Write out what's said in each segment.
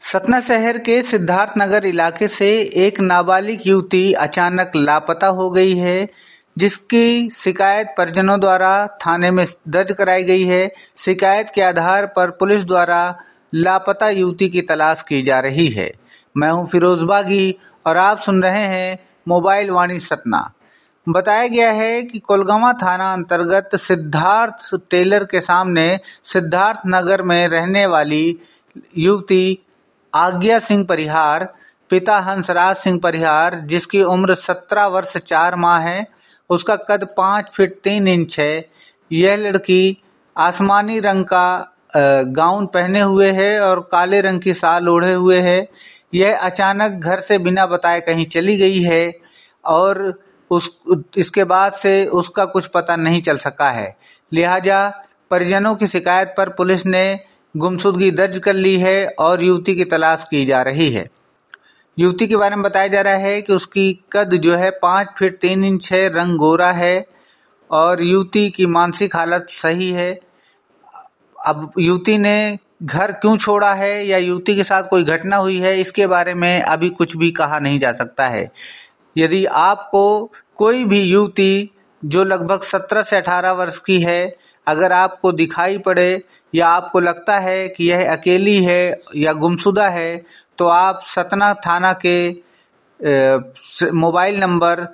सतना शहर के सिद्धार्थ नगर इलाके से एक नाबालिग युवती अचानक लापता हो गई है, जिसकी शिकायत परिजनों द्वारा थाने में दर्ज कराई गई है। शिकायत के आधार पर पुलिस द्वारा लापता युवती की तलाश की जा रही है। मैं हूं फिरोज बागी और आप सुन रहे हैं मोबाइल वाणी सतना। बताया गया है कि कोलगांवा थाना अंतर्गत सिद्धार्थ टेलर के सामने सिद्धार्थ नगर में रहने वाली युवती आज्ञा सिंह परिहार, पिता हंसराज सिंह परिहार, जिसकी उम्र 17 वर्ष 4 माह है, उसका कद 5 फीट 3 इंच है। यह लड़की आसमानी रंग का गाउन पहने हुए है और काले रंग की शाल ओढ़े हुए है। यह अचानक घर से बिना बताए कहीं चली गई है और इसके बाद से उसका कुछ पता नहीं चल सका है। लिहाजा परिजनों की शिकायत पर पुलिस ने गुमशुदगी दर्ज कर ली है और युवती की तलाश की जा रही है। युवती के बारे में बताया जा रहा है कि उसकी कद जो है 5 फीट 3 इंच है, रंग गोरा है और युवती की मानसिक हालत सही है। अब युवती ने घर क्यों छोड़ा है या युवती के साथ कोई घटना हुई है, इसके बारे में अभी कुछ भी कहा नहीं जा सकता है। यदि आपको कोई भी युवती जो लगभग 17 से 18 वर्ष की है, अगर आपको दिखाई पड़े या आपको लगता है कि यह अकेली है या गुमशुदा है, तो आप सतना थाना के मोबाइल नंबर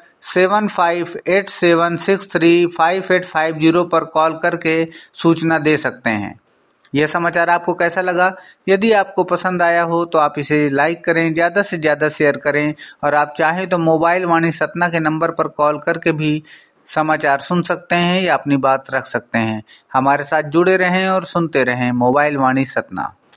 7587635850 पर कॉल करके सूचना दे सकते हैं। यह समाचार आपको कैसा लगा? यदि आपको पसंद आया हो तो आप इसे लाइक करें, ज्यादा से ज्यादा शेयर करें और आप चाहें तो मोबाइल वाणी सतना के नंबर पर कॉल करके भी समाचार सुन सकते हैं या अपनी बात रख सकते हैं। हमारे साथ जुड़े रहें और सुनते रहें मोबाइल वाणी सतना।